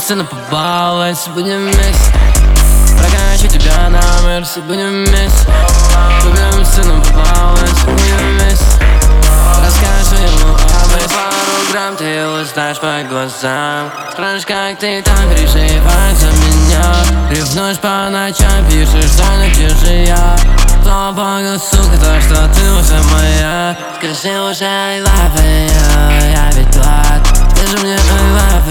цену побаловать, будем вместе. Прокачу тебя на мерсе, будем вместе. Купим цену побаловать, будем вместе. Расскажу ему об этом. Пару грамм ты узнаешь по глазам. Скажешь, как ты там переживаешь за меня. Ревнуешь по ночам, пишешь, звонок, где же я. Кто понял, сука, то, что ты уже моя. Скажи уже I love you, я ведь глад. Скажи мне I love